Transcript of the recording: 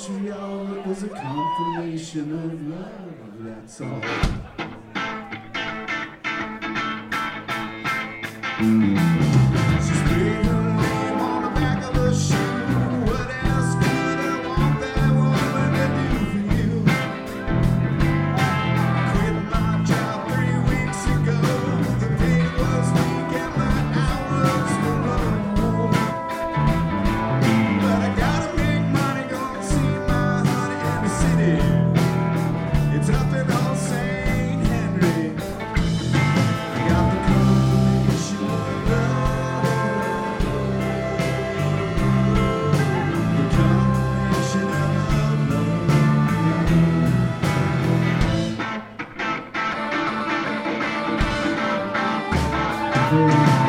Montreal, it was a confirmation of love, that's all. She sprayed her name on the back of her shoe. What else could I want that woman to do for you? Quit my job 3 weeks ago. The pay was weak and my hours were low. But I gotta make money, gonna see my honey in the city. It's up in old St. Henry. I got the confirmation of love. The confirmation of love.